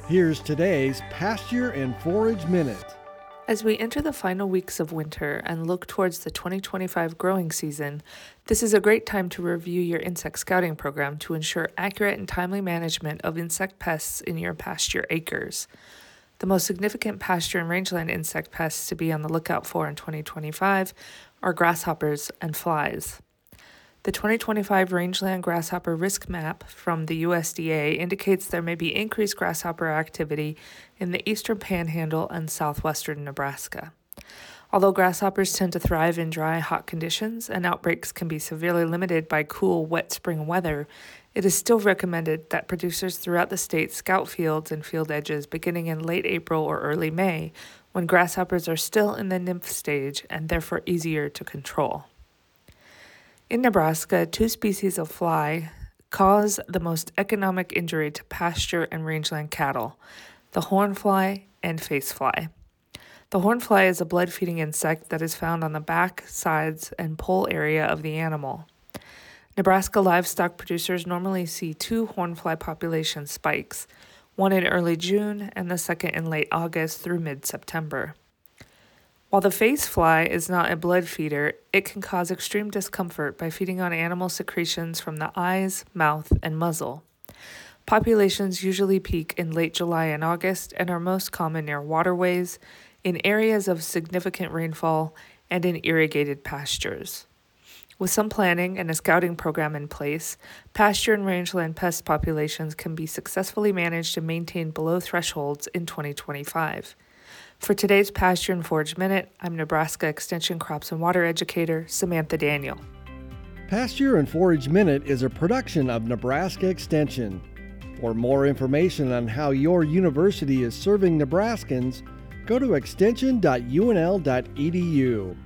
Here's today's Pasture and Forage Minute. As we enter the final weeks of winter and look towards the 2025 growing season, this is a great time to review your insect scouting program to ensure accurate and timely management of insect pests in your pasture acres. The most significant pasture and rangeland insect pests to be on the lookout for in 2025 are grasshoppers and flies. The 2025 Rangeland Grasshopper Risk Map from the USDA indicates there may be increased grasshopper activity in the eastern panhandle and southwestern Nebraska. Although grasshoppers tend to thrive in dry, hot conditions and outbreaks can be severely limited by cool, wet spring weather, it is still recommended that producers throughout the state scout fields and field edges beginning in late April or early May, when grasshoppers are still in the nymph stage and therefore easier to control. In Nebraska, two species of fly cause the most economic injury to pasture and rangeland cattle, the hornfly and facefly. The hornfly is a blood-feeding insect that is found on the back, sides, and poll area of the animal. Nebraska livestock producers normally see two hornfly population spikes, one in early June and the second in late August through mid-September. While the facefly is not a blood feeder, it can cause extreme discomfort by feeding on animal secretions from the eyes, mouth, and muzzle. Populations usually peak in late July and August and are most common near waterways, in areas of significant rainfall, and in irrigated pastures. With some planning and a scouting program in place, pasture and rangeland pest populations can be successfully managed and maintained below thresholds in 2025. For today's Pasture and Forage Minute, I'm Nebraska Extension Crops and Water Educator Samantha Daniel. Pasture and Forage Minute is a production of Nebraska Extension. For more information on how your university is serving Nebraskans, go to extension.unl.edu.